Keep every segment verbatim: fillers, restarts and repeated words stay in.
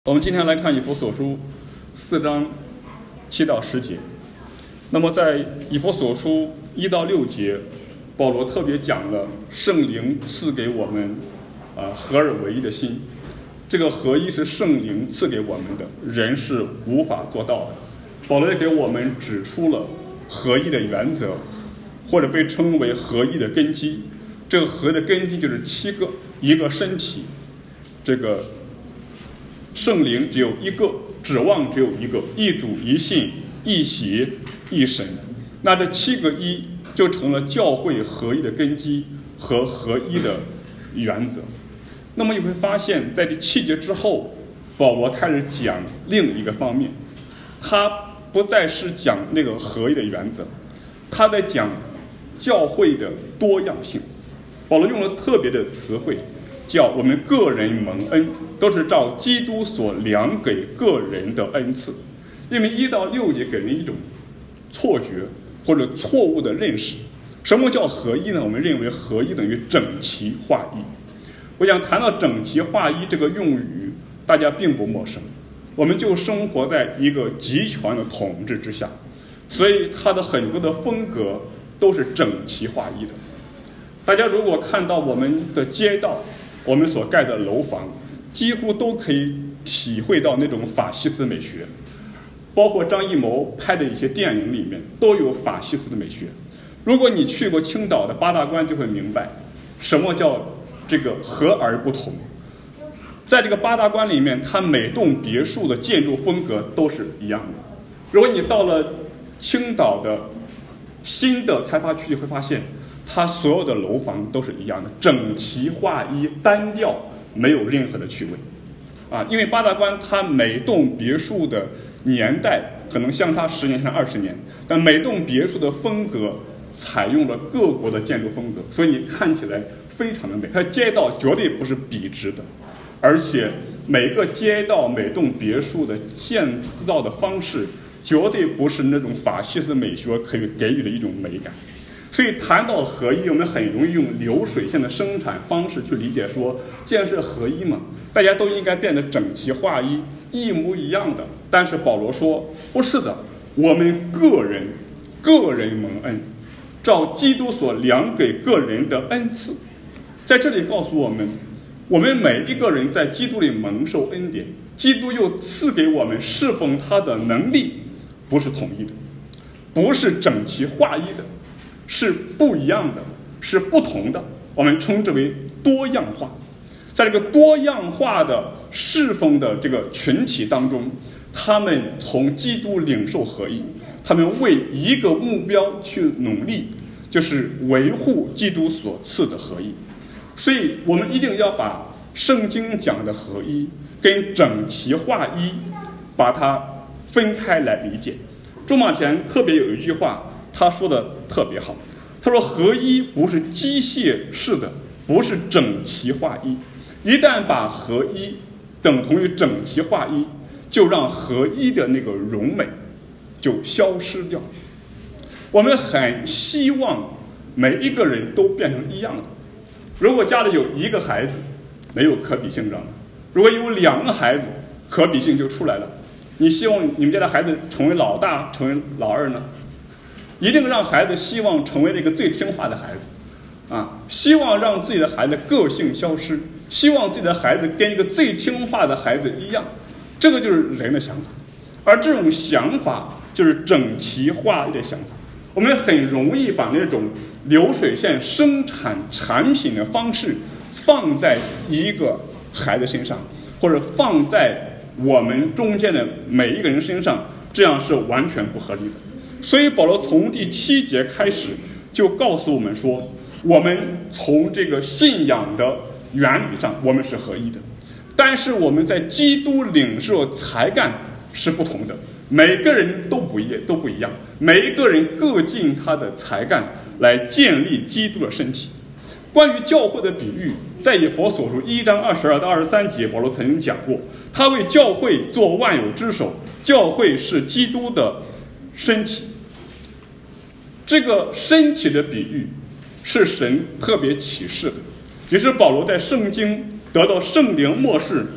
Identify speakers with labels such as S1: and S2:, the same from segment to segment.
S1: 我们今天来看以弗所书四章七到十节。那么在以弗所书一到六节，保罗特别讲了圣灵赐给我们啊合而为一的心。这个合一是圣灵赐给我们的，人是无法做到的。保罗也给我们指出了合一的原则，或者被称为合一的根基。这个合一的根基就是七个，一个身体，这个圣灵只有一个，指望只有一个，一主一信一血一神。那这七个一就成了教会合一的根基和合一的原则。那么你会发现在这七节之后，保罗开始讲另一个方面，他不再是讲那个合一的原则，他在讲教会的多样性。保罗用了特别的词汇，叫我们个人蒙恩都是照基督所量给个人的恩赐。因为一到六节给人一种错觉或者错误的认识。什么叫合一呢？我们认为合一等于整齐划一。我想谈到整齐划一这个用语，大家并不陌生，我们就生活在一个集权的统治之下，所以它的很多的风格都是整齐划一的。大家如果看到我们的街道，我们所盖的楼房，几乎都可以体会到那种法西斯美学，包括张艺谋拍的一些电影里面都有法西斯的美学。如果你去过青岛的八大关，就会明白什么叫这个和而不同。在这个八大关里面，它每栋别墅的建筑风格都是一样的。如果你到了青岛的新的开发区，你会发现它所有的楼房都是一样的，整齐划一，单调，没有任何的趣味啊！因为八大关它每栋别墅的年代可能相差十年，相差二十年，但每栋别墅的风格采用了各国的建筑风格，所以你看起来非常的美。它街道绝对不是笔直的，而且每个街道每栋别墅的建造的方式绝对不是那种法西斯美学可以给予的一种美感。所以谈到合一，我们很容易用流水线的生产方式去理解，说既然是合一嘛，大家都应该变得整齐划一，一模一样的。但是保罗说不是的，我们个人个人蒙恩，照基督所量给个人的恩赐。在这里告诉我们，我们每一个人在基督里蒙受恩典，基督又赐给我们侍奉他的能力，不是统一的，不是整齐划一的，是不一样的，是不同的，我们称之为多样化。在这个多样化的侍奉的这个群体当中，他们从基督领受合一，他们为一个目标去努力，就是维护基督所赐的合一。所以我们一定要把圣经讲的合一跟整齐划一把它分开来理解。朱马田特别有一句话他说的特别好，他说合一不是机械式的，不是整齐划一。一旦把合一等同于整齐划一，就让合一的那个荣美就消失掉。我们很希望每一个人都变成一样的。如果家里有一个孩子，没有可比性，知道吗？如果有两个孩子，可比性就出来了。你希望你们家的孩子成为老大，成为老二呢？一定让孩子希望成为那个最听话的孩子啊，希望让自己的孩子个性消失，希望自己的孩子跟一个最听话的孩子一样。这个就是人的想法，而这种想法就是整齐划一的想法。我们很容易把那种流水线生产产品的方式放在一个孩子身上，或者放在我们中间的每一个人身上，这样是完全不合理的。所以保罗从第七节开始就告诉我们说，我们从这个信仰的原理上我们是合一的，但是我们在基督领受才干是不同的。每个人都不一都不一样，每一个人各尽他的才干来建立基督的身体。关于教会的比喻，在以弗所书一章二十二到二十三节，保罗曾经讲过，他为教会做万有之首，教会是基督的身体。这个身体的比喻是神特别启示的，也是保罗在圣经得到圣灵默示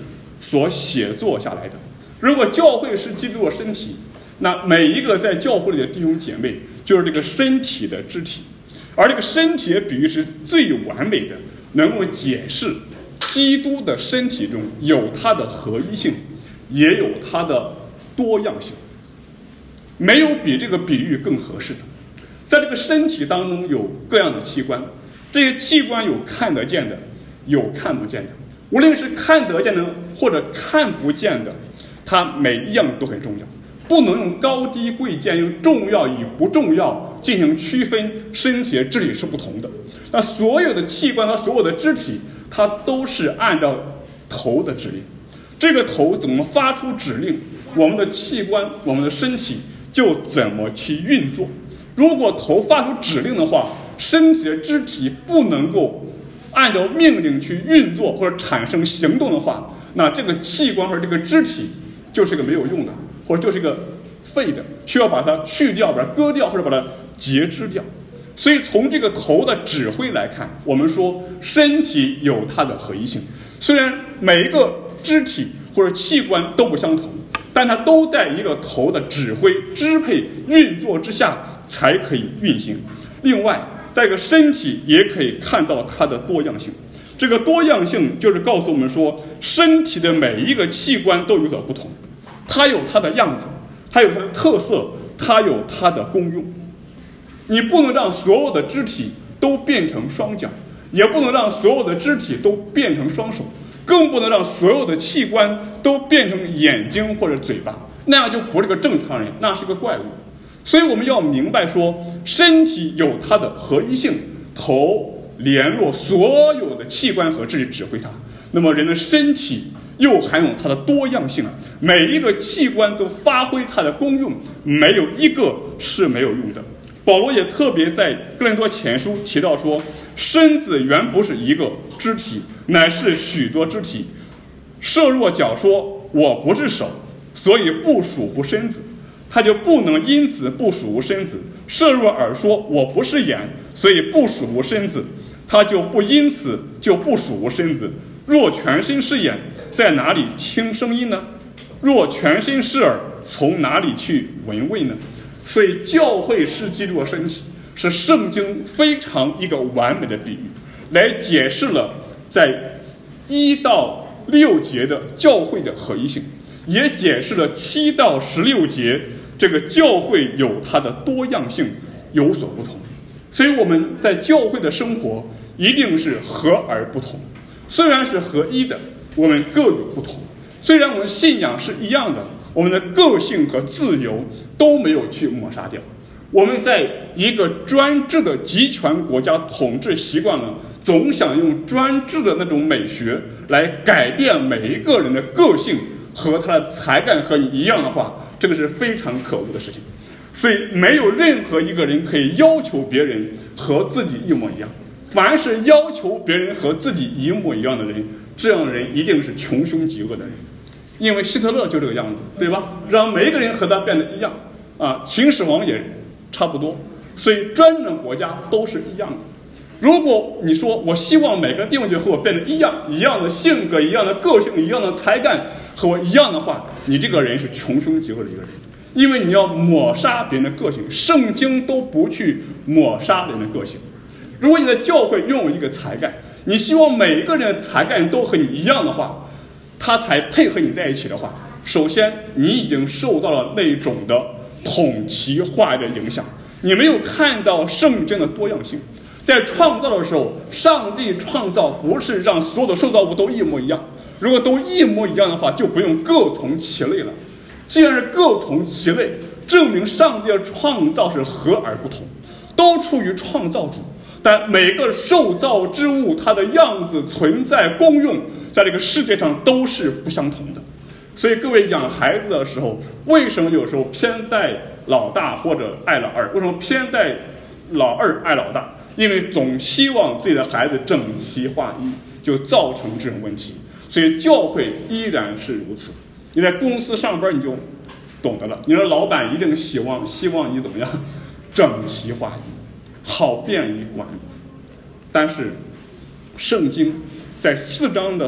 S1: 所写作下来的。如果教会是基督的身体，那每一个在教会里的弟兄姐妹就是这个身体的肢体，而这个身体的比喻是最完美的，能够解释基督的身体中有它的合一性，也有它的多样性，没有比这个比喻更合适的。在这个身体当中有各样的器官，这些器官有看得见的，有看不见的，无论是看得见的或者看不见的，它每一样都很重要，不能用高低贵贱，用重要与不重要进行区分。身体的肢体是不同的，那所有的器官和所有的肢体，它都是按照头的指令。这个头怎么发出指令，我们的器官，我们的身体就怎么去运作。如果头发出指令的话，身体的肢体不能够按照命令去运作或者产生行动的话，那这个器官或者这个肢体就是个没有用的，或者就是个废的，需要把它去掉，把它割掉，或者把它截肢掉。所以从这个头的指挥来看，我们说身体有它的合一性。虽然每一个肢体或者器官都不相同，但它都在一个头的指挥、支配、运作之下才可以运行。另外，在一个身体也可以看到它的多样性。这个多样性就是告诉我们说，身体的每一个器官都有所不同，它有它的样子，它有它的特色，它有它的功用。你不能让所有的肢体都变成双脚，也不能让所有的肢体都变成双手，更不能让所有的器官都变成眼睛或者嘴巴，那样就不是个正常人，那是个怪物。所以我们要明白说，身体有它的合一性，头联络所有的器官和肢体指挥它。那么人的身体又含有它的多样性，每一个器官都发挥它的功用，没有一个是没有用的。保罗也特别在哥林多前书提到说，身子原不是一个肢体，乃是许多肢体。设若脚说我不是手，所以不属乎身子，他就不能因此不属乎身子。设若耳说我不是眼，所以不属乎身子，他就不因此就不属乎身子。若全身是眼，在哪里听声音呢？若全身是耳，从哪里去闻味呢？所以教会是基督的身体，是圣经非常一个完美的比喻，来解释了在一到六节的教会的合一性，也解释了七到十六节这个教会有它的多样性有所不同。所以我们在教会的生活一定是合而不同，虽然是合一的，我们各有不同。虽然我们信仰是一样的，我们的个性和自由都没有去抹杀掉。我们在一个专制的集权国家统治习惯了，总想用专制的那种美学来改变每一个人的个性和他的才干和你一样的话，这个是非常可恶的事情。所以没有任何一个人可以要求别人和自己一模一样，凡是要求别人和自己一模一样的人，这样的人一定是穷凶极恶的人。因为希特勒就这个样子，对吧？让每一个人和他变得一样啊，秦始皇也差不多。所以专制的国家都是一样的。如果你说我希望每个弟兄姐妹和我变得一样，一样的性格，一样的个性，一样的才干，和我一样的话，你这个人是穷凶极恶的一个人。因为你要抹杀别人的个性，圣经都不去抹杀人的个性。如果你的教会拥有一个才干，你希望每一个人的才干都和你一样的话，他才配合你在一起的话，首先你已经受到了那种的统齐化的影响，你没有看到圣经的多样性。在创造的时候，上帝创造不是让所有的受造物都一模一样，如果都一模一样的话，就不用各从其类了。既然是各从其类，证明上帝的创造是和而不同，都出于创造主，但每个受造之物它的样子、存在、功用在这个世界上都是不相同的。所以各位养孩子的时候，为什么有时候偏待老大或者爱老二？为什么偏待老二爱老大？因为总希望自己的孩子整齐划一，就造成这种问题。所以教会依然是如此。你在公司上班你就懂得了，你的老板一定希望希望你怎么样，整齐划一，好便于管理。但是圣经在四章的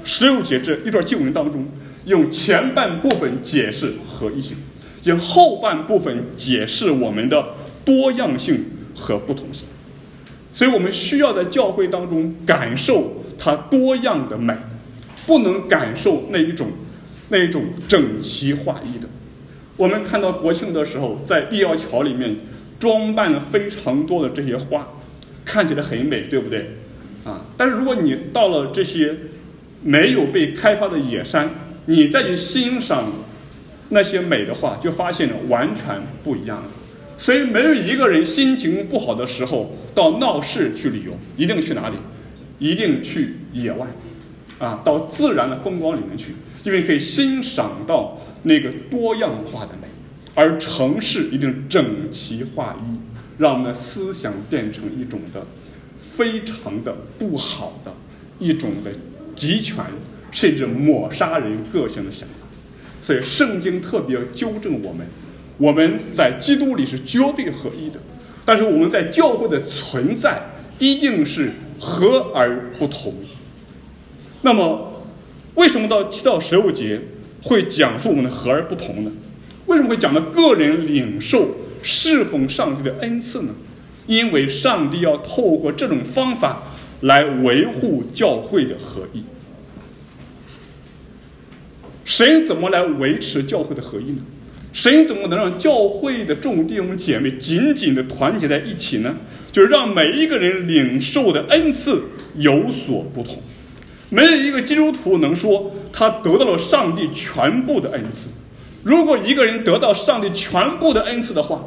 S1: 十六节这一段经文当中，用前半部分解释合一性，用后半部分解释我们的多样性和不同性。所以我们需要在教会当中感受它多样的美，不能感受那一种那一种整齐划一的。我们看到国庆的时候，在艺耀桥里面装扮了非常多的这些花，看起来很美，对不对啊？但是如果你到了这些没有被开发的野山，你再去欣赏那些美的话，就发现了完全不一样了。所以没有一个人心情不好的时候到闹市去旅游，一定去哪里？一定去野外啊，到自然的风光里面去，因为可以欣赏到那个多样化的美。而城市一定整齐划一，让我们的思想变成一种的非常的不好的一种的极权，甚至抹杀人个性的想法。所以圣经特别纠正我们，我们在基督里是绝对合一的，但是我们在教会的存在一定是和而不同。那么为什么到七到十六节会讲述我们的和而不同呢？为什么会讲到个人领受侍奉上帝的恩赐呢？因为上帝要透过这种方法来维护教会的合一。神怎么来维持教会的合一呢？神怎么能让教会的众弟兄姐妹紧紧地团结在一起呢？就是让每一个人领受的恩赐有所不同。没有一个基督徒能说他得到了上帝全部的恩赐。如果一个人得到上帝全部的恩赐的话，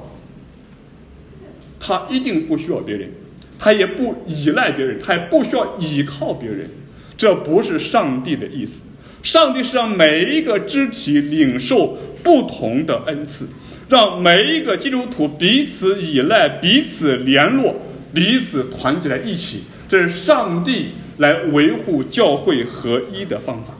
S1: 他一定不需要别人，他也不依赖别人，他也不需要依靠别人。这不是上帝的意思。上帝是让每一个肢体领受不同的恩赐，让每一个基督徒彼此依赖、彼此联络、彼此团结在一起。这是上帝来维护教会合一的方法。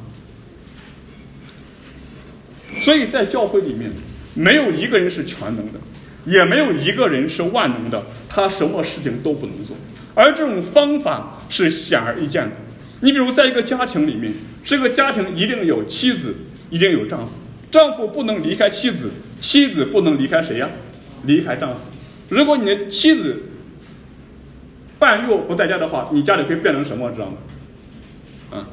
S1: 所以在教会里面，没有一个人是全能的，也没有一个人是万能的，他什么事情都不能做。而这种方法是显而易见的。你比如在一个家庭里面，这个家庭一定有妻子，一定有丈夫，丈夫不能离开妻子，妻子不能离开谁呀？离开丈夫。如果你的妻子半月不在家的话，你家里会变成什么，知道吗？啊，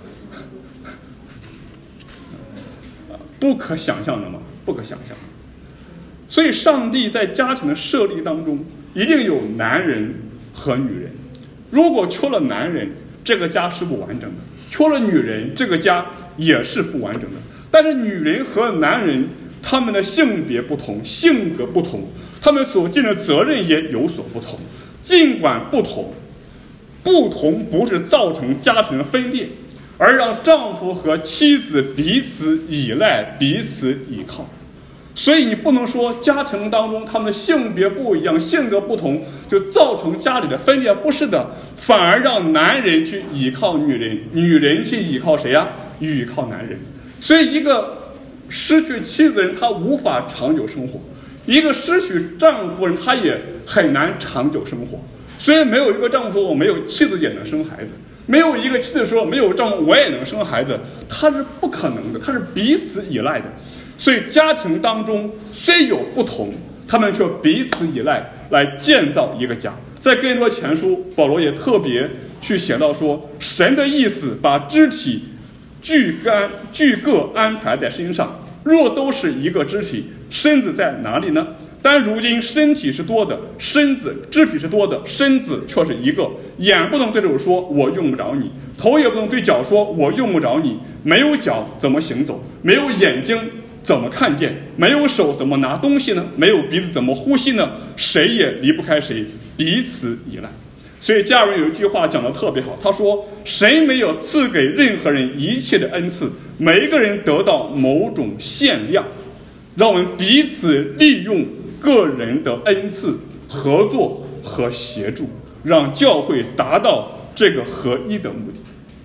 S1: 不可想象的嘛，不可想象。所以上帝在家庭的设立当中，一定有男人和女人。如果缺了男人，这个家是不完整的；缺了女人，这个家也是不完整的。但是女人和男人，他们的性别不同，性格不同，他们所尽的责任也有所不同。尽管不同，不同不是造成家庭的分裂，而让丈夫和妻子彼此依赖、彼此依靠。所以你不能说家庭当中他们的性别不一样、性格不同就造成家里的分裂，不是的，反而让男人去依靠女人，女人去依靠谁呀？依靠男人。所以一个失去妻子的人他无法长久生活，一个失去丈夫人他也很难长久生活。所以没有一个丈夫说我没有妻子也能生孩子，没有一个妻子说没有丈夫我也能生孩子，他是不可能的，他是彼此依赖的。所以家庭当中虽有不同，他们却彼此依赖来建造一个家。在哥林多前书，保罗也特别去写到说，神的意思把肢体俱干俱各安排在身上，若都是一个肢体，身子在哪里呢？但如今身体是多的，身子肢体是多的，身子却是一个。眼不能对手说我用不着你，头也不能对脚说我用不着你。没有脚怎么行走？没有眼睛怎么看见？没有手怎么拿东西呢？没有鼻子怎么呼吸呢？谁也离不开谁，彼此依赖。所以加尔文有一句话讲得特别好，他说神没有赐给任何人一切的恩赐，每一个人得到某种限量，让我们彼此利用个人的恩赐，合作和协助，让教会达到这个合一的目的。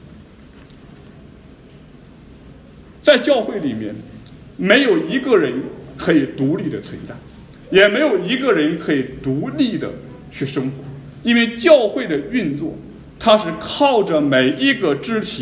S1: 在教会里面，没有一个人可以独立的存在，也没有一个人可以独立的去生活，因为教会的运作它是靠着每一个肢体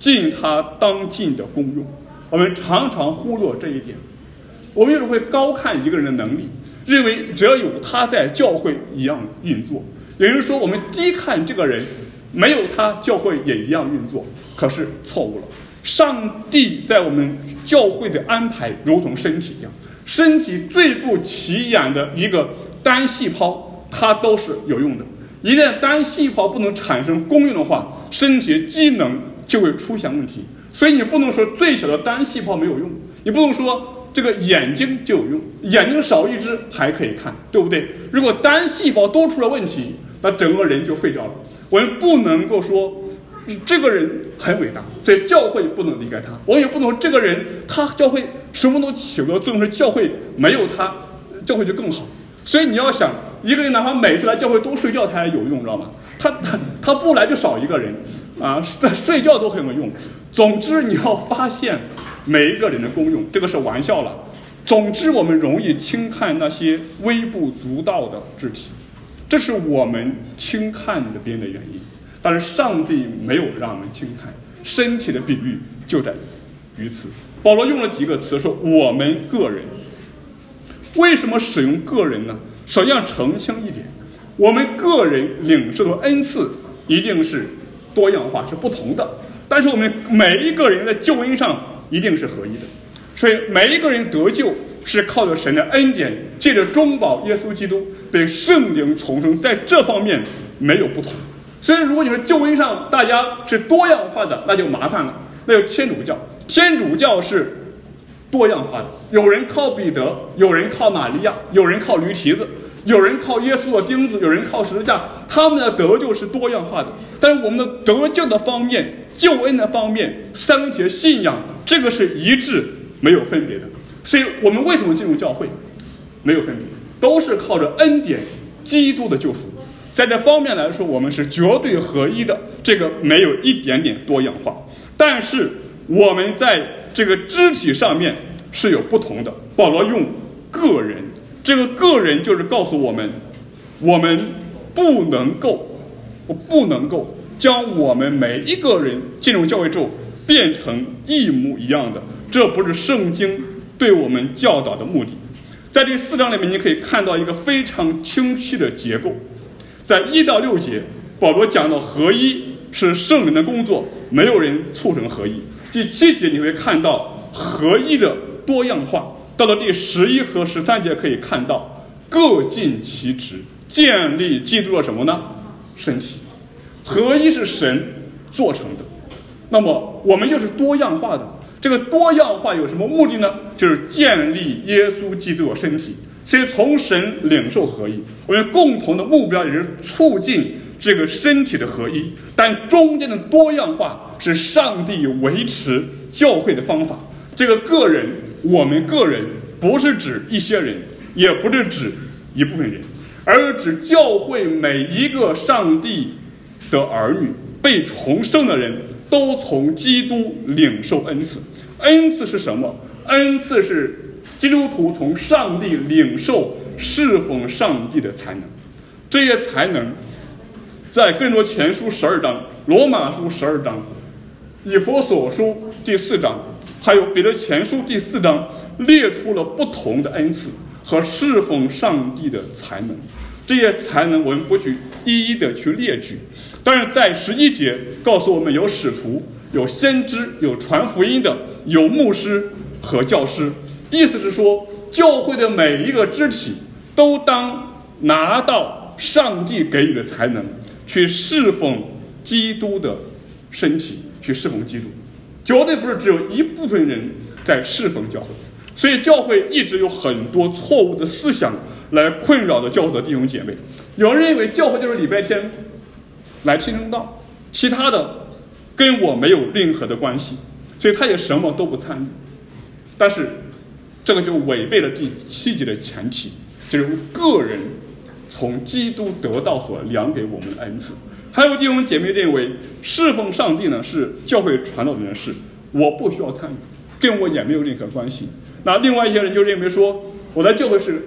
S1: 尽他当尽的功用。我们常常忽略这一点，我们有时候会高看一个人的能力，认为只要有他在，教会一样运作。有人说我们低看这个人，没有他，教会也一样运作，可是错误了。上帝在我们教会的安排如同身体一样，身体最不起眼的一个单细胞，它都是有用的。一旦单细胞不能产生功用的话，身体机能就会出现问题。所以你不能说最小的单细胞没有用，你不能说这个眼睛就有用，眼睛少一只还可以看，对不对？如果单细胞都出了问题，那整个人就废掉了。我们不能够说这个人很伟大，所以教会不能离开他。我也不能说这个人他教会什么都起不了作用，是教会没有他，教会就更好。所以你要想，一个人哪怕每次来教会都睡觉，他也有用，知道吗？他他他不来就少一个人啊，睡觉都很有用。总之，你要发现每一个人的功用，这个是玩笑了。总之，我们容易轻看那些微不足道的肢体，这是我们轻看的别人的原因。但是上帝没有让我们轻看，身体的比喻就在于此。保罗用了几个词说我们个人，为什么使用个人呢？首先要澄清一点，我们个人领受的恩赐一定是多样化，是不同的，但是我们每一个人在救恩上一定是合一的。所以每一个人得救是靠着神的恩典，借着中保耶稣基督被圣灵重生，在这方面没有不同。所以如果你说救恩上大家是多样化的，那就麻烦了，那就天主教。天主教是多样化的，有人靠彼得，有人靠玛利亚，有人靠驴蹄子，有人靠耶稣的钉子，有人靠十字架，他们的得救是多样化的。但是我们的得救的方面，救恩的方面，三位一体的信仰，这个是一致没有分别的。所以我们为什么进入教会没有分别，都是靠着恩典基督的救赎。在这方面来说，我们是绝对合一的，这个没有一点点多样化。但是我们在这个肢体上面是有不同的。保罗用个人，这个个人就是告诉我们，我们不能够不能够将我们每一个人进入教会之后变成一模一样的，这不是圣经对我们教导的目的。在第四章里面，你可以看到一个非常清晰的结构。在一到六节，保罗讲到合一是圣灵的工作，没有人促成合一。第七节你会看到合一的多样化。到了第十一和十三节可以看到各尽其职，建立基督的什么呢？身体。合一是神做成的，那么我们就是多样化的。这个多样化有什么目的呢？就是建立耶稣基督的身体。所以从神领受合一，我们共同的目标也是促进这个身体的合一，但中间的多样化是上帝维持教会的方法。这个个人，我们个人不是指一些人，也不是指一部分人，而是指教会每一个上帝的儿女，被重生的人都从基督领受恩赐。恩赐是什么？恩赐是基督徒从上帝领受侍奉上帝的才能。这些才能在哥林多前书十二章、罗马书十二章、以弗所书第四章，还有彼得前书第四章列出了不同的恩赐和侍奉上帝的才能。这些才能我们不去一一的去列举，但是在十一节告诉我们，有使徒，有先知，有传福音的，有牧师和教师。意思是说，教会的每一个肢体都当拿到上帝给予的才能，去侍奉基督的身体，去侍奉基督。绝对不是只有一部分人在侍奉教会。所以教会一直有很多错误的思想来困扰着教会的弟兄姐妹。有人认为教会就是礼拜天来听正道，其他的跟我没有任何的关系，所以他也什么都不参与。但是这个就违背了第七节的前提，就是个人从基督得到所量给我们的恩赐。还有弟兄姐妹认为侍奉上帝呢是教会传道人的事，我不需要参与，跟我也没有任何关系。那另外一些人就认为说，我在教会是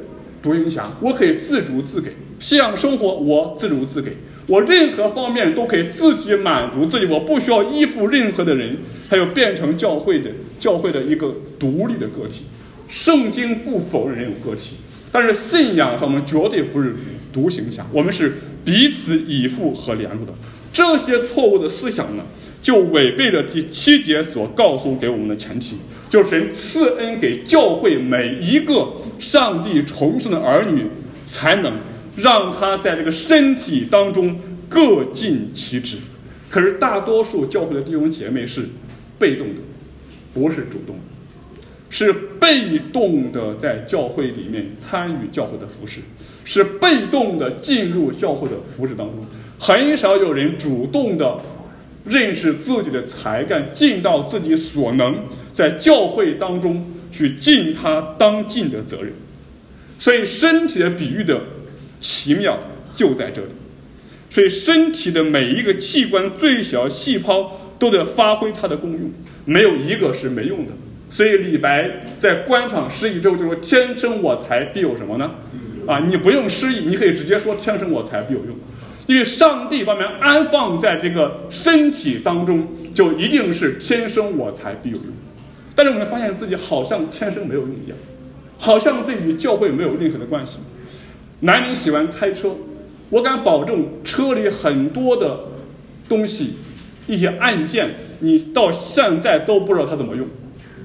S1: 独行侠，我可以自主自给，信仰生活我自主自给，我任何方面都可以自己满足自己，我不需要依附任何的人，还有变成教会的教会的一个独立的个体。圣经不否认人有个体，但是信仰上我们绝对不是独行侠，我们是彼此依附和联络的。这些错误的思想呢，就违背了第七节所告诉给我们的前提，就是神赐恩给教会每一个上帝重生的儿女，才能让他在这个身体当中各尽其职。可是大多数教会的弟兄姐妹是被动的，不是主动的，是被动的在教会里面参与教会的服事，是被动的进入教会的服事当中，很少有人主动的认识自己的才干，尽到自己所能，在教会当中去尽他当尽的责任。所以身体的比喻的奇妙就在这里，所以身体的每一个器官最小细胞都得发挥它的功用，没有一个是没用的。所以李白在官场失意之后就说，天生我材必有什么呢？啊，你不用失意，你可以直接说天生我材必有用，因为上帝把我们安放在这个身体当中，就一定是天生我材必有用。但是我们发现自己好像天生没有用一样，好像这与教会没有任何的关系。男人喜欢开车，我敢保证车里很多的东西，一些按键，你到现在都不知道它怎么用。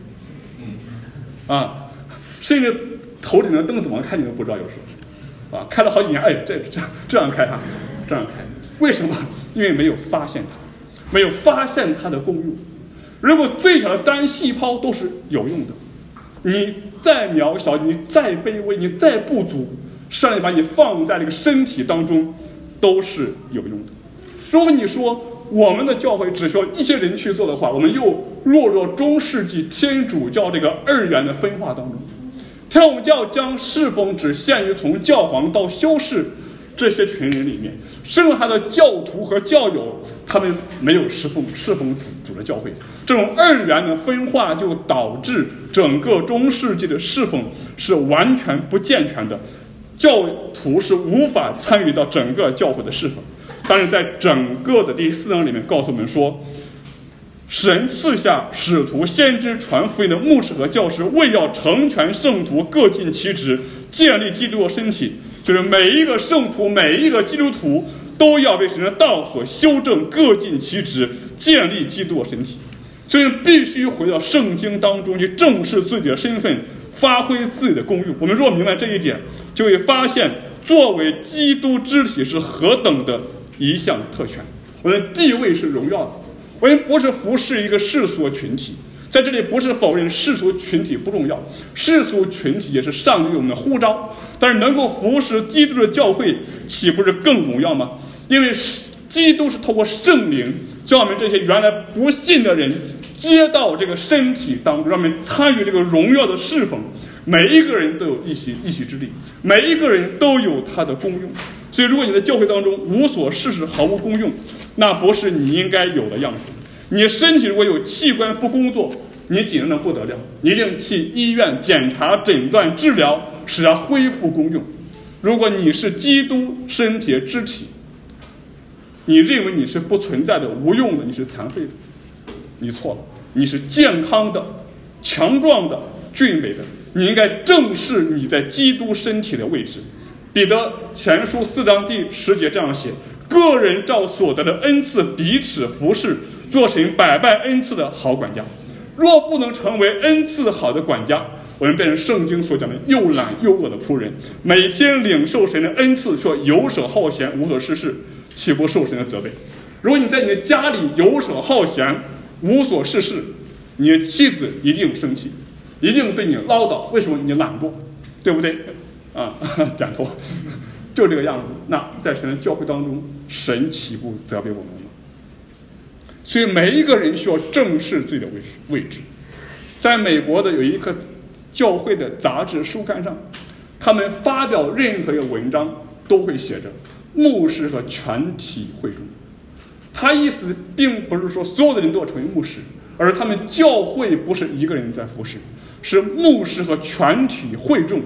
S1: 啊，甚至头顶的灯怎么开你都不知道，有时候，啊，开了好几年，哎，这这样这样开哈、啊，这样开，为什么？因为没有发现它，没有发现它的功用。如果最小的单细胞都是有用的，你再渺小，你再卑微，你再不足，上帝把你放在这个身体当中，都是有用的。如果你说我们的教会只需要一些人去做的话，我们又落入中世纪天主教这个二元的分化当中。天主教将侍奉只限于从教皇到修士这些群人里面，剩下的教徒和教友他们没有侍奉侍奉主主的教会。这种二元的分化就导致整个中世纪的侍奉是完全不健全的，教徒是无法参与到整个教会的侍奉。但是在整个的第四章里面告诉我们说，神赐下使徒、先知、传福音的牧师和教师，为要成全圣徒，各尽其职，建立基督的身体。就是每一个圣徒、每一个基督徒都要为神的道所修正，各尽其职，建立基督的身体。所以必须回到圣经当中去正视自己的身份，发挥自己的功用。我们若明白这一点，就会发现作为基督肢体是何等的一项特权，我们的地位是荣耀的。我们不是服侍一个世俗群体，在这里不是否认世俗群体不重要，世俗群体也是上帝我们的呼召，但是能够服侍基督的教会岂不是更荣耀吗？因为基督是透过圣灵叫我们这些原来不信的人接到这个身体当中，让我们参与这个荣耀的侍奉。每一个人都有一席一席之地，每一个人都有他的功用。所以如果你在教会当中无所事事，毫无功用，那不是你应该有的样子。你身体如果有器官不工作，你紧张的不得了，你一定去医院检查、诊断、治疗，使它恢复功用。如果你是基督身体的肢体，你认为你是不存在的、无用的，你是残废的，你错了，你是健康的、强壮的、俊美的。你应该正视你在基督身体的位置。彼得前书四章第十节这样写：个人照所得的恩赐彼此服侍，做神百般恩赐的好管家。若不能成为恩赐好的管家，我们变成圣经所讲的又懒又恶的仆人，每天领受神的恩赐却游手好闲，无所事事，岂不受神的责备？如果你在你的家里游手好闲，无所事事，你的妻子一定生气，一定对你唠叨，为什么你懒惰，对不对啊？点头，就这个样子。那在神的教会当中，神岂不责备我们吗？所以每一个人需要正视自己的位置。在美国的有一个教会的杂志书刊上，他们发表任何一个文章都会写着牧师和全体会众。他意思并不是说所有的人都要成为牧师，而他们教会不是一个人在服侍，是牧师和全体会众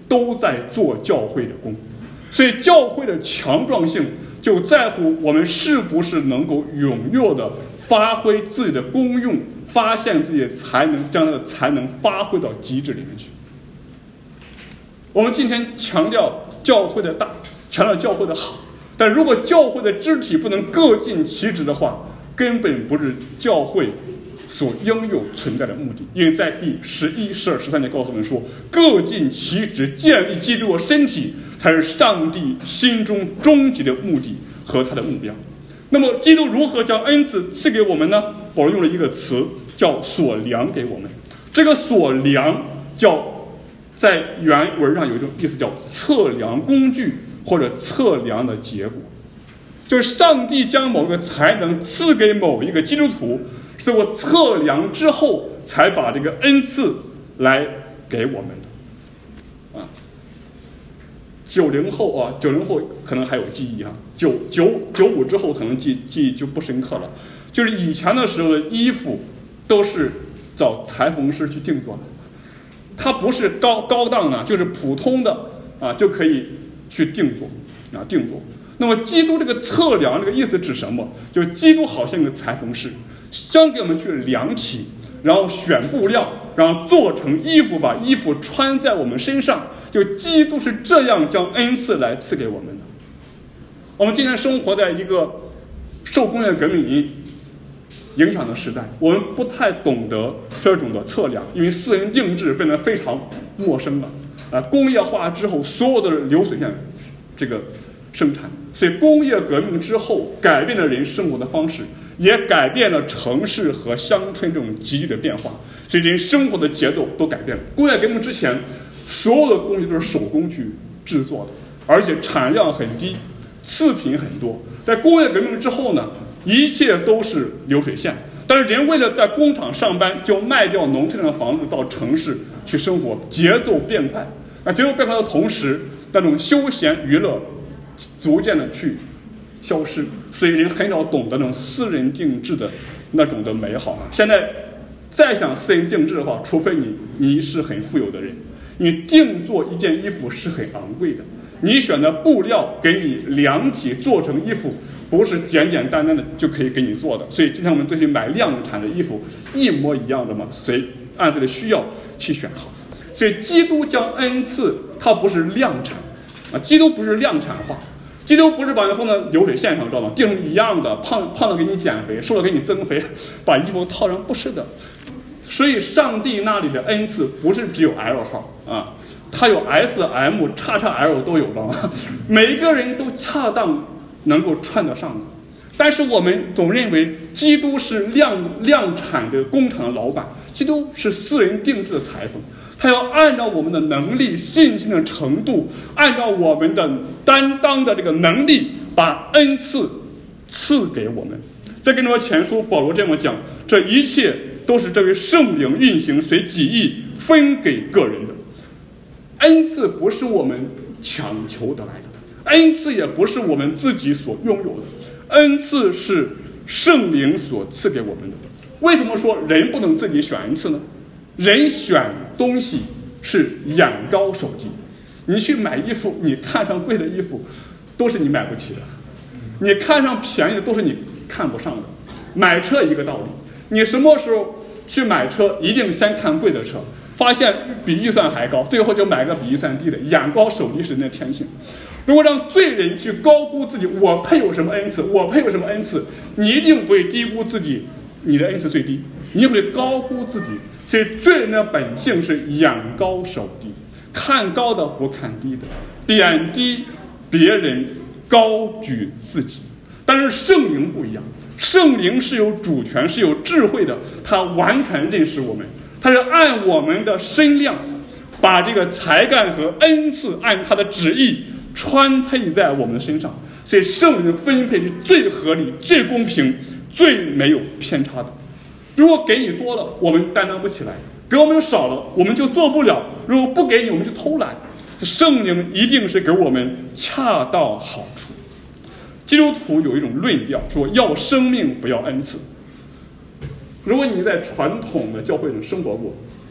S1: 都在做教会的工。所以教会的强壮性就在乎我们是不是能够踊跃的发挥自己的功用，发现自己的才能，将他的才能发挥到极致里面去。我们今天强调教会的大，强调教会的好，但如果教会的肢体不能各尽其职的话，根本不是教会所应有存在的目的。因为在第十一、十二、十三节告诉我们说，各尽其职，建立基督的身体，才是上帝心中终极的目的和他的目标。那么基督如何将恩赐赐给我们呢？保罗用了一个词叫所量给我们。这个所量叫在原文上有一种意思叫测量工具或者测量的结果，就是上帝将某个才能赐给某一个基督徒，是我测量之后才把这个恩赐来给我们的。啊，九零后啊，九零后可能还有记忆啊，九九九五之后可能记记忆就不深刻了。就是以前的时候的衣服都是找裁缝师去定做的，它不是高高档的，就是普通的啊就可以去定做啊定做。那么基督这个测量这个意思指什么？就是基督好像一个裁缝师，先给我们去量体，然后选布料，然后做成衣服，把衣服穿在我们身上。就基督是这样将恩赐来赐给我们的。我们今天生活在一个受工业革命影响的时代，我们不太懂得这种的测量，因为私人定制变得非常陌生了。啊，工业化之后，所有的流水线这个生产，所以工业革命之后改变了人生活的方式，也改变了城市和乡村这种急剧的变化，所以人生活的节奏都改变了。工业革命之前，所有的工艺都是手工去制作的，而且产量很低，次品很多。在工业革命之后呢，一切都是流水线，但是人为了在工厂上班，就卖掉农村的房子到城市去生活，节奏变快。那节奏变快的同时，那种休闲娱乐逐渐的去消失，所以人很少懂得那种私人定制的那种的美好。现在再想私人定制的话，除非你你是很富有的人，你定做一件衣服是很昂贵的，你选的布料给你量体做成衣服，不是简简单单的就可以给你做的。所以今天我们对去买量产的衣服，一模一样的嘛，随按自己的需要去选好。所以基督将恩赐，它不是量产啊，基督不是量产化，基督不是把人放在流水线上，知道吗？定成一样的，胖胖的给你减肥，瘦的给你增肥，把衣服套上，不是的。所以上帝那里的恩赐不是只有 L 号啊，它有 S M、X X L 都有了，每一个人都恰当能够穿得上的。但是我们总认为基督是量量产的工厂的老板，基督是私人定制的裁缝，他要按照我们的能力、信心的程度，按照我们的担当的这个能力，把恩赐赐给我们。在跟着前书，保罗这么讲，这一切都是这位圣灵运行随己意分给个人的。恩赐不是我们强求得来的，恩赐也不是我们自己所拥有的，恩赐是圣灵所赐给我们的。为什么说人不能自己选恩赐呢？人选东西是眼高手低，你去买衣服，你看上贵的衣服都是你买不起的，你看上便宜的都是你看不上的。买车一个道理，你什么时候去买车一定先看贵的车，发现比预算还高，最后就买个比预算低的。眼高手低是人的天性。如果让罪人去高估自己，我配有什么恩赐，我配有什么恩赐，你一定不会低估自己，你的恩赐最低，你会高估自己。所以罪人的本性是眼高手低，看高的不看低的，贬低别人，高举自己。但是圣灵不一样，圣灵是有主权，是有智慧的，他完全认识我们，他是按我们的身量，把这个才干和恩赐按他的旨意穿配在我们的身上。所以圣灵的分配是最合理、最公平、最没有偏差的。如果给你多了，我们担当不起来；给我们少了，我们就做不了。如果不给你，我们就偷懒。圣灵一定是给我们恰到好处。基督徒有一种论调，说要生命不要恩赐。如果你在传统的教会中生活过，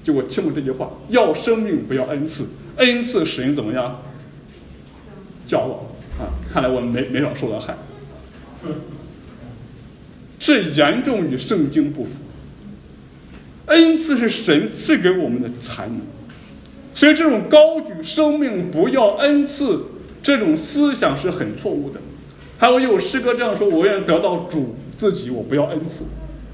S1: 结果听过这句话，要生命不要恩赐，恩赐使人怎么样？骄傲啊！看来我们没没少受到害，这严重与圣经不符。恩赐是神赐给我们的才能，所以这种高举生命不要恩赐这种思想是很错误的。还有有诗歌这样说：我愿得到主自己，我不要恩赐。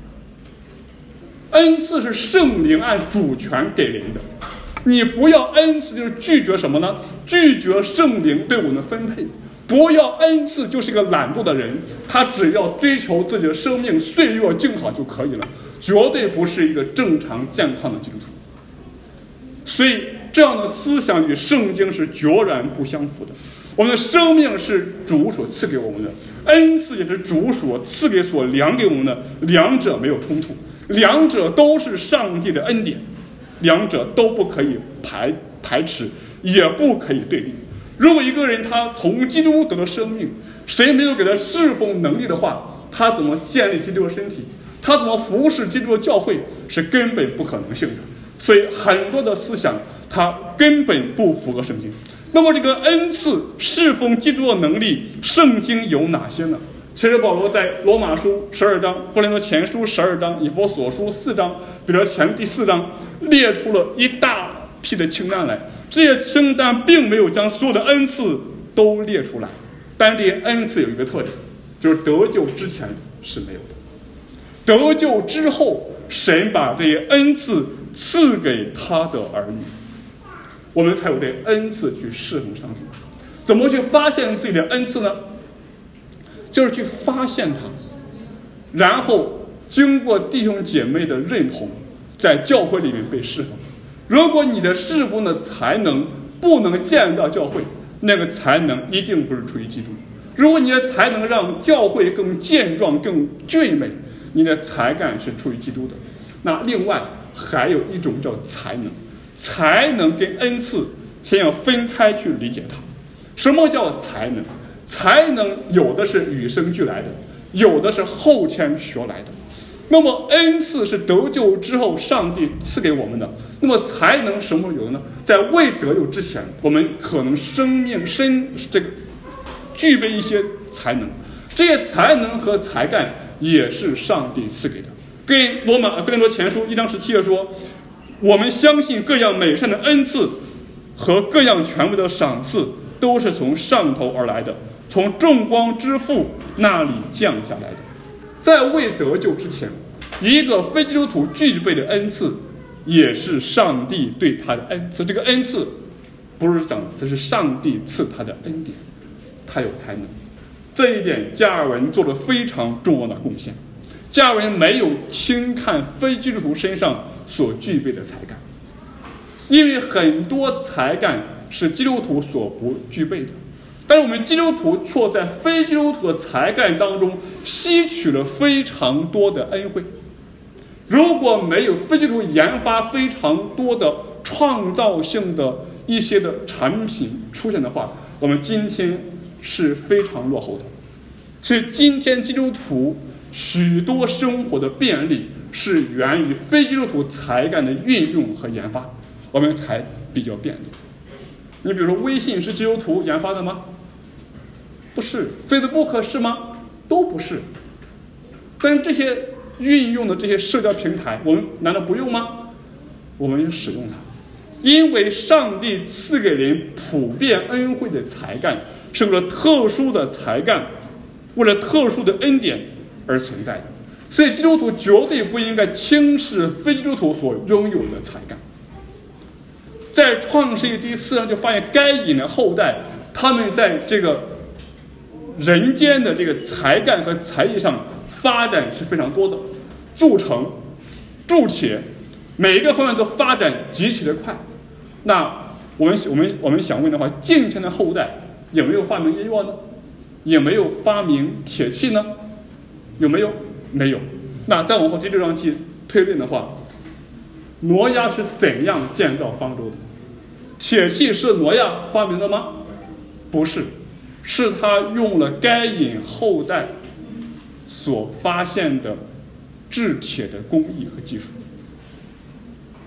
S1: 恩赐是圣灵按主权给人的，你不要恩赐就是拒绝什么呢？拒绝圣灵对我们的分配。不要恩赐就是一个懒惰的人，他只要追求自己的生命岁月静好就可以了，绝对不是一个正常健康的基督徒。所以这样的思想与圣经是决然不相符的。我们的生命是主所赐给我们的，恩赐也是主所赐给所量给我们的，两者没有冲突，两者都是上帝的恩典，两者都不可以排排斥，也不可以对立。如果一个人他从基督得了生命，谁没有给他侍奉能力的话，他怎么建立基督的身体，他怎么服侍基督的教会，是根本不可能性的。所以很多的思想它根本不符合圣经。那么这个恩赐侍奉基督的能力，圣经有哪些呢？其实保罗在罗马书十二章、哥林多前书十二章、以弗所书四章、彼得前第四章列出了一大批的清单来。这些清单并没有将所有的恩赐都列出来，但这些恩赐有一个特点，就是得救之前是没有的，得救之后神把这些恩赐赐给他的儿女，我们才有这恩赐去侍奉上帝。怎么去发现自己的恩赐呢？就是去发现它，然后经过弟兄姐妹的认同，在教会里面被侍奉。如果你的侍奉的才能不能建造教会，那个才能一定不是出于基督。如果你的才能让教会更健壮更俊美，你的才干是出于基督的。那另外还有一种叫才能，才能跟恩赐先要分开去理解它。什么叫才能？才能有的是与生俱来的，有的是后天学来的。那么恩赐是得救之后上帝赐给我们的，那么才能什么时候有的呢？在未得救之前，我们可能生命身这个具备一些才能，这些才能和才干也是上帝赐给的。跟罗马哥林多前书一章十七节说，我们相信各样美善的恩赐和各样权威的赏赐都是从上头而来的，从众光之父那里降下来的。在未得救之前，一个非基督徒具备的恩赐也是上帝对他的恩赐。这个恩赐不是赏赐，是上帝赐他的恩典，他有才能。这一点加尔文做了非常重要的贡献。加尔文没有轻看非基督徒身上所具备的才干，因为很多才干是基督徒所不具备的，但是我们基督徒却在非基督徒的才干当中吸取了非常多的恩惠。如果没有非基督徒研发非常多的创造性的一些的产品出现的话，我们今天是非常落后的。所以今天基督徒许多生活的便利是源于非基督徒才干的运用和研发，我们才比较便利。你比如说微信是基督徒研发的吗？不是。 Facebook 是吗？都不是。但是这些运用的这些社交平台，我们难道不用吗？我们也使用它，因为上帝赐给人普遍恩惠的才干，是为了特殊的才干，为了特殊的恩典而存在的。所以基督徒绝对不应该轻视非基督徒所拥有的才干。在创世纪第四章就发现该隐的后代，他们在这个人间的这个才干和才艺上发展是非常多的，筑城、筑铁，每一个方面都发展极其的快。那我们我们我们想问的话，近天的后代有没有发明音乐呢？有没有发明铁器呢？有没有？没有。那再往后第六章去推论的话，挪亚是怎样建造方舟的？铁器是挪亚发明的吗？不是，是他用了该隐后代所发现的制铁的工艺和技术。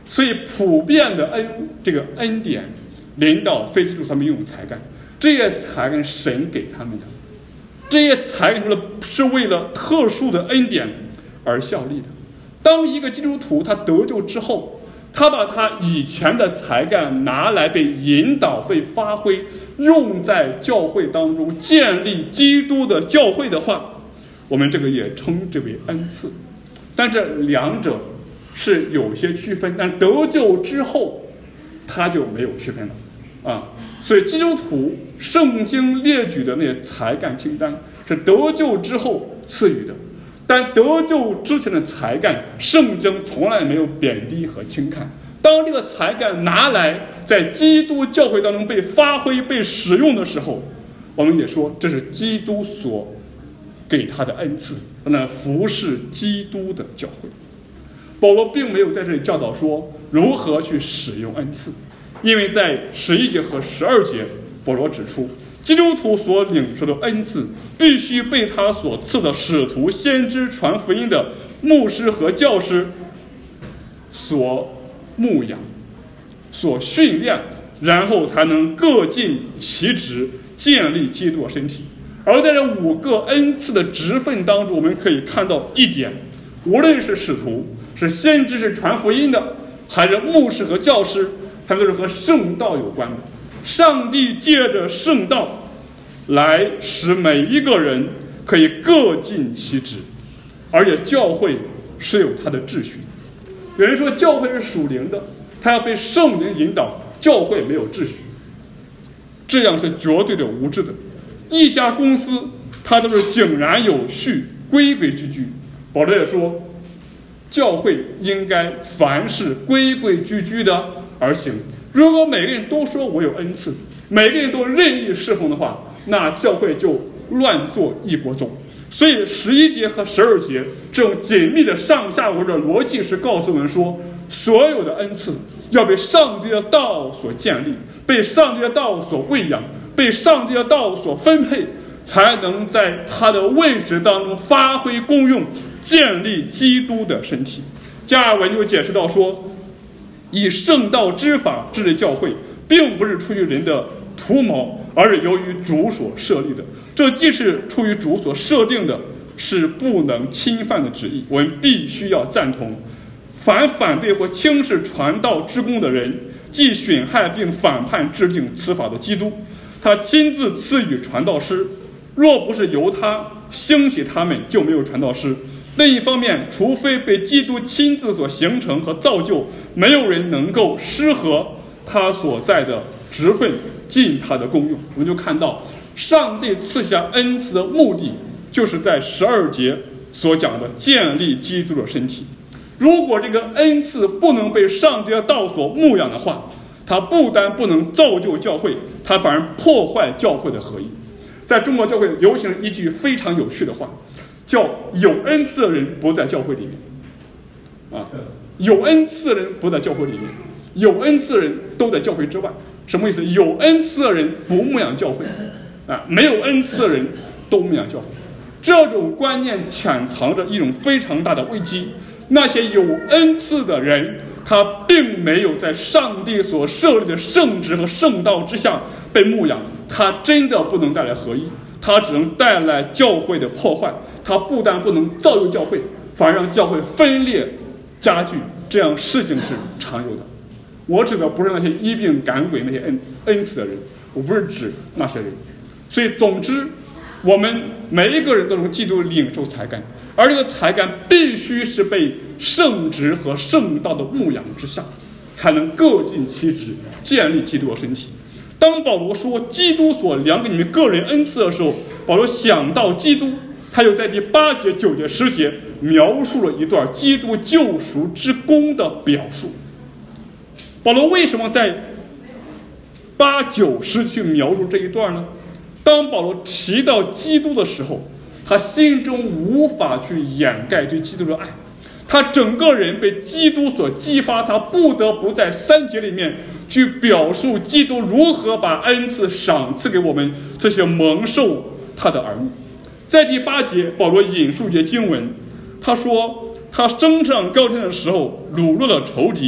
S1: 所以普遍的恩这个恩典临到非基督他们用才干，这些才干神给他们的，这些才干是为了特殊的恩典而效力的。当一个基督徒他得救之后，他把他以前的才干拿来被引导、被发挥，用在教会当中建立基督的教会的话，我们这个也称之为恩赐。但这两者是有些区分，但得救之后他就没有区分了啊。所以基督徒圣经列举的那些才干清单是得救之后赐予的，但得救之前的才干，圣经从来没有贬低和轻看。当这个才干拿来在基督教会当中被发挥、被使用的时候，我们也说这是基督所给他的恩赐，那服侍基督的教会。保罗并没有在这里教导说如何去使用恩赐，因为在十一节和十二节，保罗指出基督徒所领受的恩赐必须被他所赐的使徒、先知、传福音的牧师和教师所牧养、所训练，然后才能各尽其职，建立基督的身体。而在这五个恩赐的职分当中，我们可以看到一点，无论是使徒、是先知、是传福音的，还是牧师和教师，他们都是和圣道有关的。上帝借着圣道来使每一个人可以各尽其职，而且教会是有它的秩序。有人说教会是属灵的，它要被圣灵引导，教会没有秩序，这样是绝对的无知的。一家公司它都是井然有序、规规矩矩。保罗也说教会应该凡事规规矩矩的而行。如果每个人都说我有恩赐，每个人都任意侍奉的话，那教会就乱作一锅粥。所以十一节和十二节这种紧密的上下文的逻辑是告诉我们说，所有的恩赐要被上帝的道所建立，被上帝的道所喂养，被上帝的道所分配，才能在他的位置当中发挥功用，建立基督的身体。加尔文就解释到说，以圣道之法治理教会，并不是出于人的图谋，而是由于主所设立的。这既是出于主所设定的，是不能侵犯的旨意，我们必须要赞同。凡反对或轻视传道之功的人，既损害并反叛制定此法的基督，他亲自赐予传道师，若不是由他兴起他们，就没有传道师。另一方面，除非被基督亲自所形成和造就，没有人能够适合他所在的职分，尽他的功用。我们就看到上帝赐下恩赐的目的，就是在十二节所讲的建立基督的身体。如果这个恩赐不能被上帝的道所牧养的话，它不但不能造就教会，它反而破坏教会的合一。在中国教会流行一句非常有趣的话，叫有恩赐的人不在教会里面啊，有恩赐的人不在教会里面，有恩赐的人都在教会之外。什么意思？有恩赐的人不牧养教会啊，没有恩赐的人都牧养教会。这种观念潜藏着一种非常大的危机。那些有恩赐的人，他并没有在上帝所设立的圣职和圣道之下被牧养，他真的不能带来合一，他只能带来教会的破坏。他不但不能造就教会，反而让教会分裂加剧，这样事情是常有的。我指的不是那些医病赶鬼那些恩恩赐的人，我不是指那些人。所以总之，我们每一个人都从基督领受才干，而这个才干必须是被圣职和圣道的牧养之下，才能各尽其职，建立基督的身体。当保罗说基督所量给你们个人恩赐的时候，保罗想到基督，他又在第八节、九节、十节描述了一段基督救赎之功的表述。保罗为什么在八九十去描述这一段呢？当保罗提到基督的时候，他心中无法去掩盖对基督的爱，他整个人被基督所激发，他不得不在三节里面去表述基督如何把恩赐赏赐给我们这些蒙受他的儿女。在第八节，保罗引述一节经文，他说他升上高天的时候，掳掠了仇敌，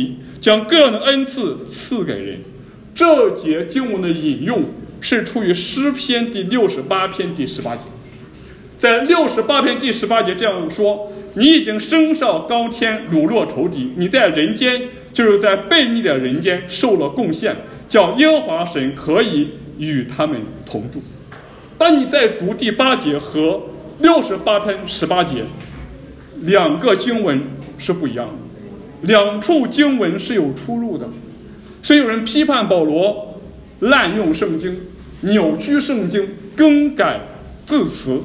S1: 将各样的恩赐赐给人。这节经文的引用是出于诗篇第六十八篇第十八节。在六十八篇第十八节这样说：你已经升上高天，掳落仇敌，你在人间，就是在悖逆的人间受了贡献，叫耶和华神可以与他们同住。当你在读第八节和六十八篇十八节，两个经文是不一样的，两处经文是有出入的。所以有人批判保罗滥用圣经，扭曲圣经，更改字词。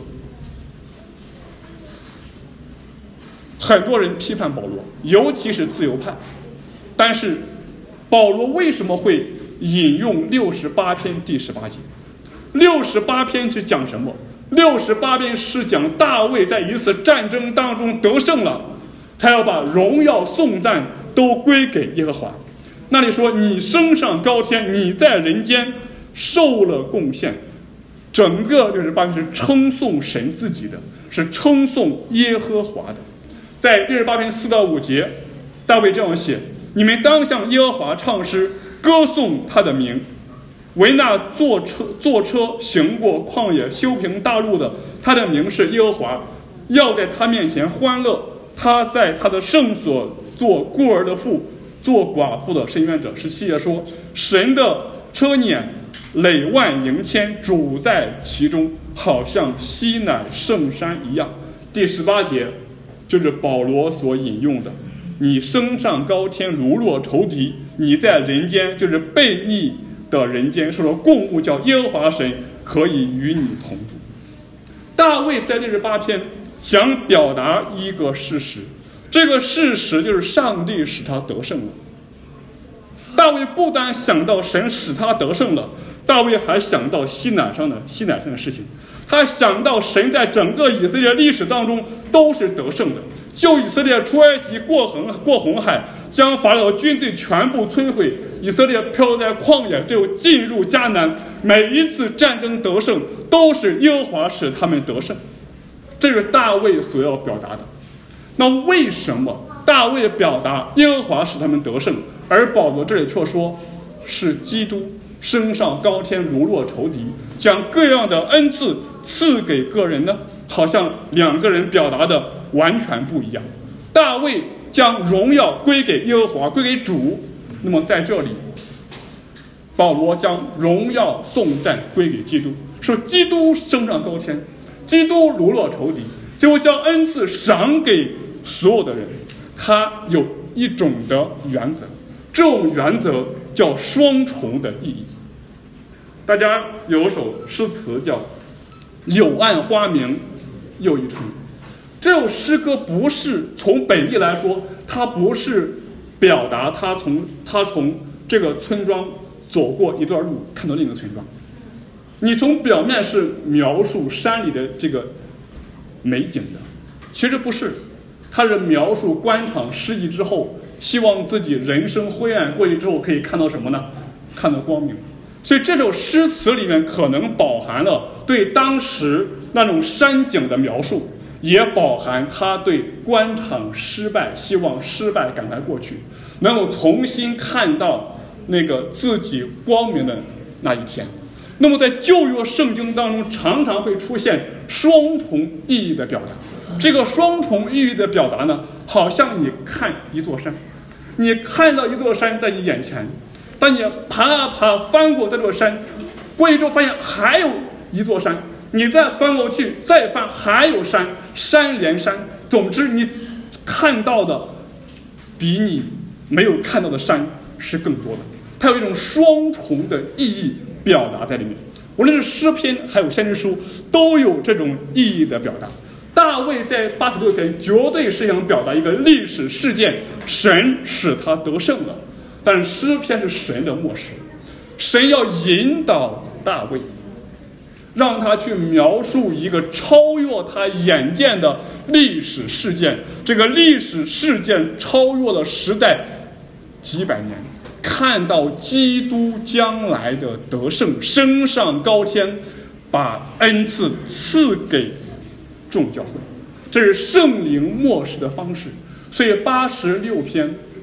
S1: 很多人批判保罗，尤其是自由派。但是保罗为什么会引用六十八篇第十八节？六十八篇是讲什么？六十八篇是讲大卫在一次战争当中得胜了，他要把荣耀颂赞都归给耶和华。那里说你升上高天，你在人间受了贡献。整个六十八篇是称颂神自己的，是称颂耶和华的。在六十八篇四到五节，大卫这样写：你们当向耶和华唱诗，歌颂他的名，为那坐车坐车行过旷野修平大路的，他的名是耶和华，要在他面前欢乐。他在他的圣所做孤儿的父，做寡妇的伸冤者。十七节说：神的车辇累万盈千，主在其中，好像西乃圣山一样。第十八节就是保罗所引用的：你升上高天，掳落仇敌，你在人间，就是悖逆的人间受了供物，叫耶和华神可以与你同住。大卫在六十八篇想表达一个事实，这个事实就是上帝使他得胜了。大卫不单想到神使他得胜了，大卫还想到西乃上的西乃山的事情。他想到神在整个以色列历史当中都是得胜的，救以色列出埃及，过红过红海，将法老军队全部摧毁，以色列飘在旷野，最后进入迦南。每一次战争得胜都是耶和华使他们得胜，这是大卫所要表达的。那为什么大卫表达耶和华使他们得胜，而保罗这里却说是基督升上高天，掳落仇敌，将各样的恩赐赐给个人呢？好像两个人表达的完全不一样。大卫将荣耀归给耶和华，归给主。那么在这里，保罗将荣耀颂赞归给基督，说基督升上高天，基督掳落仇敌，就将恩赐赏给所有的人。他有一种的原则，这种原则叫双重的意义。大家有一首诗词叫柳暗花明又一春。这首诗歌不是从本意来说，它不是表达他从他从这个村庄走过一段路看到另一个村庄。你从表面是描述山里的这个美景的，其实不是，它是描述官场失意之后，希望自己人生灰暗过去之后可以看到什么呢？看到光明。所以这首诗词里面可能饱含了对当时那种山景的描述，也饱含他对官场失败，希望失败赶快过去，能够重新看到那个自己光明的那一天。那么在旧约圣经当中常常会出现双重意义的表达。这个双重意义的表达呢，好像你看一座山，你看到一座山在你眼前，当你爬啊爬翻过这座山，过一周发现还有一座山，你再翻过去再翻还有山，山连山。总之你看到的比你没有看到的山是更多的。它有一种双重的意义表达在里面，无论是诗篇还有先知书都有这种意义的表达。大卫在八十六篇绝对是想表达一个历史事件，神使他得胜了。但是诗篇是神的漠视，神要引导大卫，让他去描述一个超越他眼见的历史事件。这个历史事件超越了时代几百年，看到基督将来的得胜，升上高天，把恩赐赐给众教会，这是圣灵漠视的方式。所以八十六篇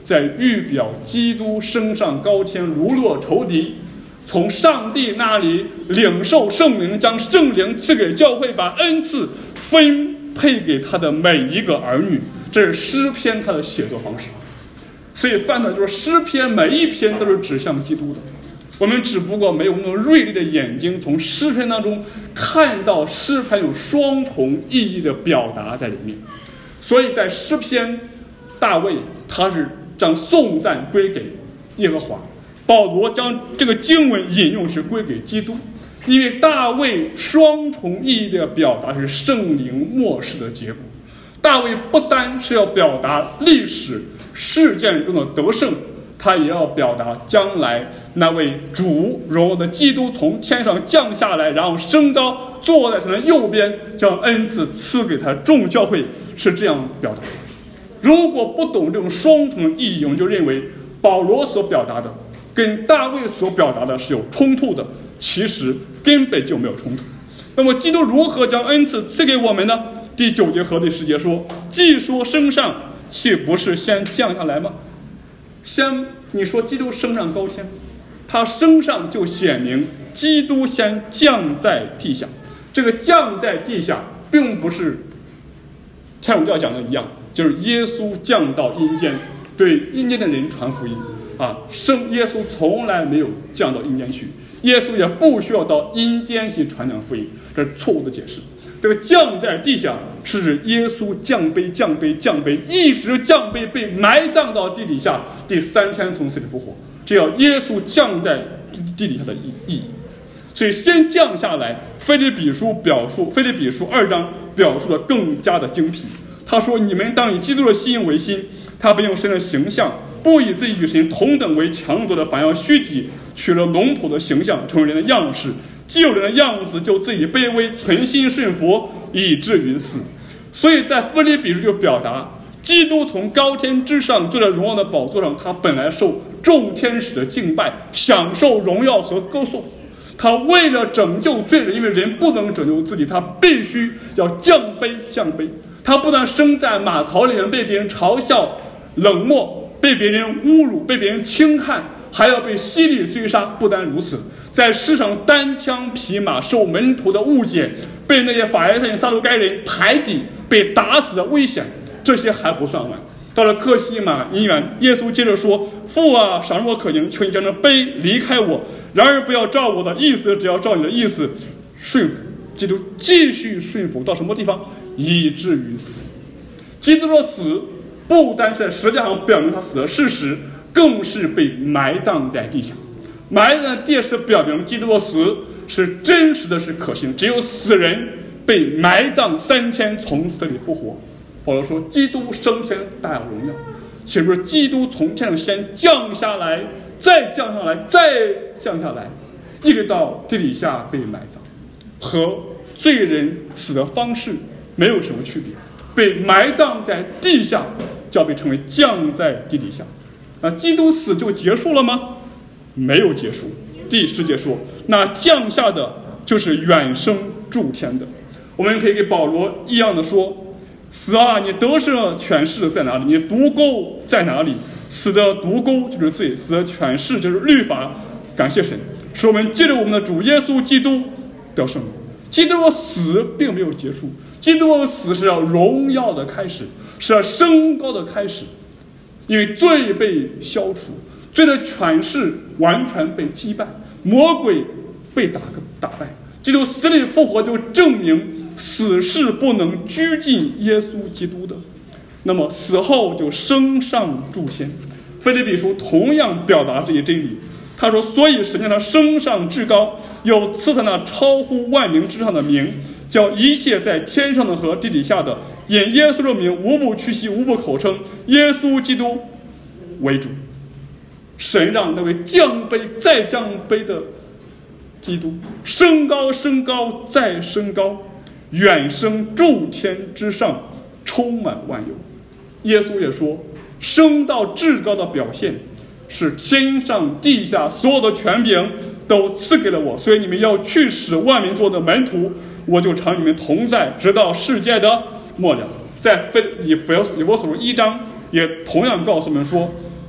S1: 在预表基督升上高天，如落仇敌，从上帝那里领受圣灵，将圣灵赐给教会，把恩赐分配给他的每一个儿女。这是诗篇他的写作方式。所以翻的就是诗篇每一篇都是指向基督的，我们只不过没有那种锐利的眼睛从诗篇当中看到诗篇有双重意义的表达在里面。所以在诗篇，大卫他是将颂赞归给耶和华，保罗将这个经文引用是归给基督，因为大卫双重意义的表达是圣灵末世的结果。大卫不单是要表达历史事件中的得胜，他也要表达将来那位主荣耀的基督从天上降下来，然后升高坐在他的右边，将恩赐赐给他众教会，是这样表达的。如果不懂这种双重的意义，我们就认为保罗所表达的跟大卫所表达的是有冲突的，其实根本就没有冲突。那么基督如何将恩赐赐给我们呢？第九节和第十节说，既说升上，岂不是先降下来吗？先你说基督升上高天，他升上就显明基督先降在地下。这个降在地下并不是天主教讲的一样，就是耶稣降到阴间，对阴间的人传福音啊。圣耶稣从来没有降到阴间去，耶稣也不需要到阴间去传讲福音，这是错误的解释。这个降在地下是指耶稣降杯降杯降杯，一直降杯被埋葬到地底下，第三天从死里复活，这叫耶稣降在地底下的意义。所以先降下来，腓立比书表述腓立比书二章表述的更加的精辟。他说，你们当以基督的心为心，他本有神的形象，不以自己与神同等为强夺的，反要虚己，取了奴仆的形象，成为人的样式。既有人的样子，就自己卑微，存心顺服，以至于死。所以在腓立比书就表达，基督从高天之上坐在荣耀的宝座上，他本来受众天使的敬拜，享受荣耀和歌颂。他为了拯救罪人，因为人不能拯救自己，他必须要降卑降卑。他不但生在马槽里面被别人嘲笑冷漠，被别人侮辱，被别人轻看，还要被犀利追杀。不单如此，在世上单枪匹马，受门徒的误解，被那些法利赛人撒都该人排挤，被打死的危险，这些还不算完。到了客西马尼园，耶稣接着说，父啊，倘若可行，求你将这杯离开我，然而不要照我的意思，只要照你的意思。顺服，基督继续顺服到什么地方？以至于死。基督的死不单是在实际上表明他死的事实，更是被埋葬在地下。埋葬在地是表明基督的死是真实的，是可行。只有死人被埋葬三天，从死里复活。保罗说，基督升天大有荣耀，岂不是基督从天上先降下来，再降下来，再降下来，一直到地底下被埋葬，和罪人死的方式没有什么区别。被埋葬在地下，就要被称为降在地底下。那基督死就结束了吗？没有结束。第十节说，那降下的就是远升诸天的。我们可以给保罗一样的说，死啊，你得胜权势在哪里？你毒钩在哪里？死的毒钩就是罪，死的权势就是律法。感谢神，使我们借着我们的主耶稣基督得胜。基督的死并没有结束，基督的死是要荣耀的开始，是要升高的开始。因为罪被消除，罪的权势完全被击败，魔鬼被打个打败。基督死里复活就证明死是不能拘禁耶稣基督的，那么死后就升上诸天。腓立比书同样表达这些真理。他说，所以神将他升上至高，又赐他那超乎万名之上的名，叫一切在天上的和地底下的，引耶稣的名无不屈膝，无不口称耶稣基督为主。神让那位降卑再降卑的基督升高升高再升高，远升诸天之上，充满万有。耶稣也说，升到至高的表现是天上地下所有的权柄都赐给了我，所以你们要去使万民做的门徒，我就常与你们同在，直到世界的末了。在以弗所书一章也同样告诉我们说，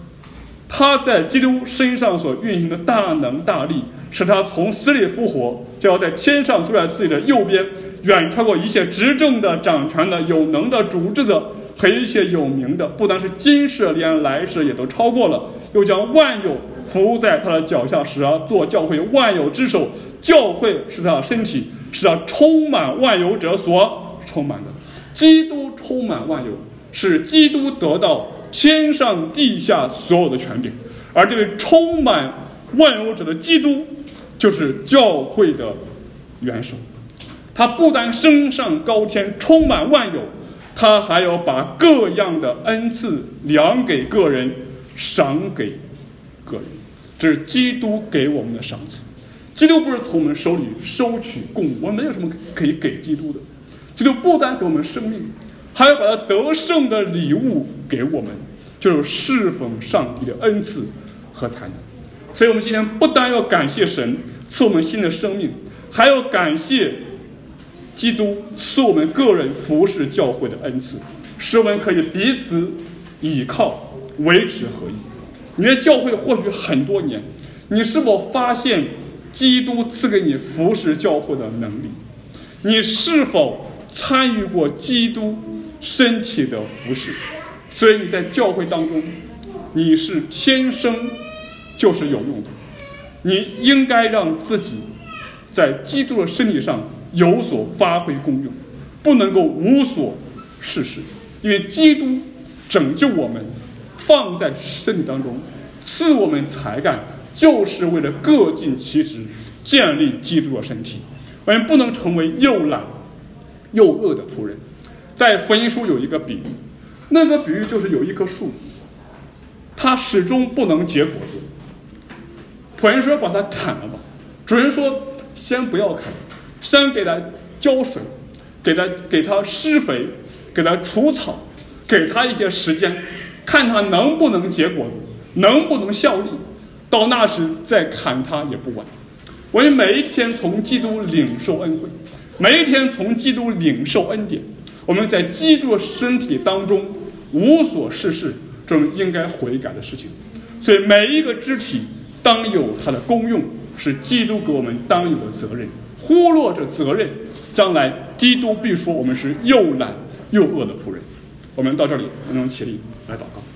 S1: 他在基督身上所运行的大能大力，使他从死里复活，就要在天上坐在自己的右边，远超过一切执政的、掌权的、有能的、主治的和一切有名的，不单是今世，连来世也都超过了。又将万有伏在他的脚下，使他做教会万有之首。教会是他的身体，是他充满万有者所充满的。基督充满万有，是基督得到天上地下所有的权柄，而这位充满万有者的基督就是教会的元首。他不但升上高天充满万有，他还要把各样的恩赐量给个人，赏给个人。这是基督给我们的赏赐。基督不是从我们手里收取供物，我们没有什么可以给基督的。基督不单给我们生命，还要把他得胜的礼物给我们，就是侍奉上帝的恩赐和才能。所以我们今天不单要感谢神赐我们新的生命，还要感谢基督赐我们个人服侍教会的恩赐，使我们可以彼此倚靠，维持合一。你的教会或许很多年，你是否发现基督赐给你服侍教会的能力？你是否参与过基督身体的服侍？所以你在教会当中，你是天生就是有用的。你应该让自己在基督的身体上有所发挥功用，不能够无所事事。因为基督拯救我们，放在身体当中，赐我们才干，就是为了各尽其职，建立基督的身体。我们不能成为又懒又恶的仆人。在福音书有一个比喻，那个比喻就是有一棵树，它始终不能结果子。仆人说把它砍了吧，主人说先不要砍，先给它浇水，给它给它施肥，给它除草，给它一些时间，看它能不能结果子，能不能效力，到那时再砍它也不晚。我们每一天从基督领受恩惠，每一天从基督领受恩典，我们在基督的身体当中无所事事，这是应该悔改的事情。所以每一个肢体当有它的功用，是基督给我们当有的责任。忽略这责任，将来基督必说我们是又懒又恶的仆人。我们到这里，我们起立来祷告。